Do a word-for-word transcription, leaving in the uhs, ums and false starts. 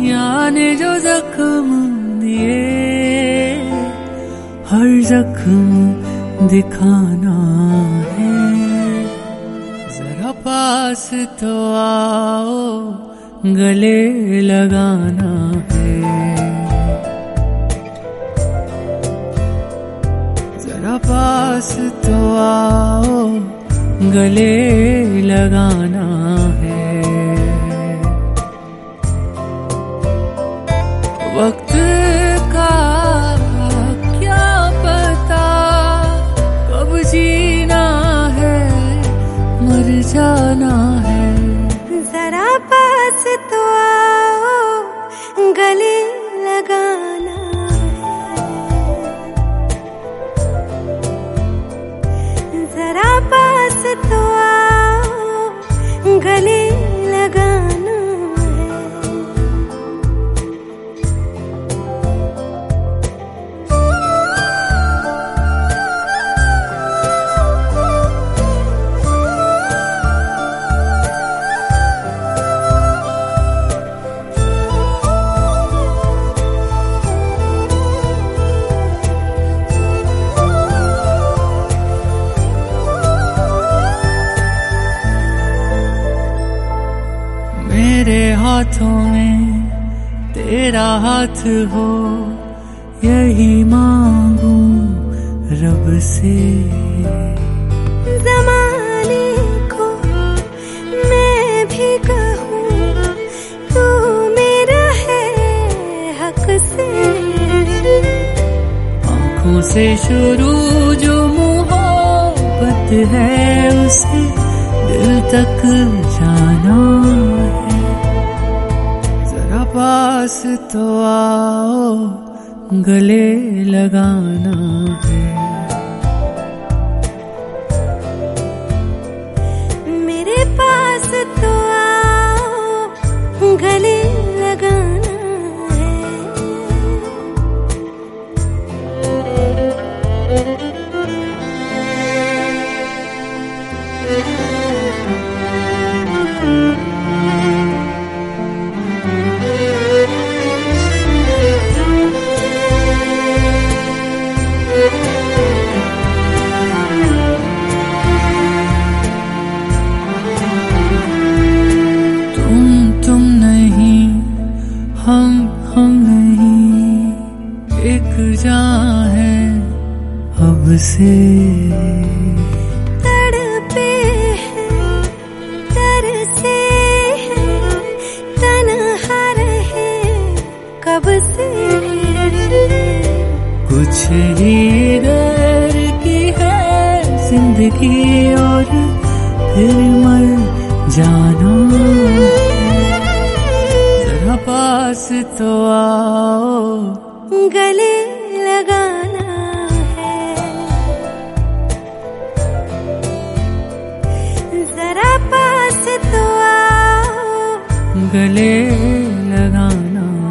दुनिया ने जो जख्म दिए, हर जख्म दिखाना है। जरा पास तो आओ, गले लगाना है। जरा पास तो आओ, गले लगाना है। वक्त का क्या पता कब जीना है, मर जाना है। जरा पास तो आओ, गले लगाना है। जरा पास तो आओ, गले लगाना मेरे हाथों में तेरा हाथ हो, यही मांगू रब से। ज़माने को मैं भी कहूँ, तू मेरा है हक से। आँखों से शुरू जो मोहब्बत है, उसे दिल तक जाना है। जरा पास तो आओ, गले लगाना है। मेरे पास तो आओ, गले लगाना है। हम हम नहीं, एक जान है अब से। तड़पे हैं, तरसे हैं, तन्हा रहे कब से। कुछ ही देर की है जिंदगी, और फिर मर जाना। पास तो आओ, गले लगाना है। जरा पास तो आओ, गले लगाना।